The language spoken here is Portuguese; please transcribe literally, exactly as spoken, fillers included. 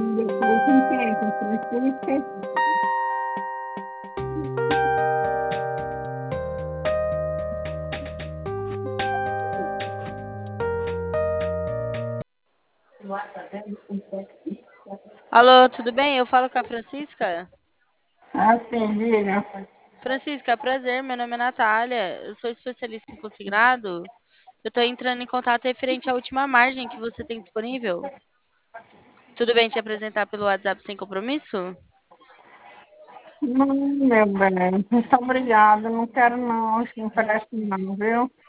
Depois com quem? Com Francisca? Alô, tudo bem? Eu falo com a Francisca. Ah, sim, diga. Francisca, prazer, meu nome é Natália, eu sou especialista em consignado. Eu tô entrando em contato referente à última margem que você tem disponível. Tudo bem te apresentar pelo WhatsApp sem compromisso? Não, meu bem. Muito obrigada. Não quero não. Acho que não parece não, viu?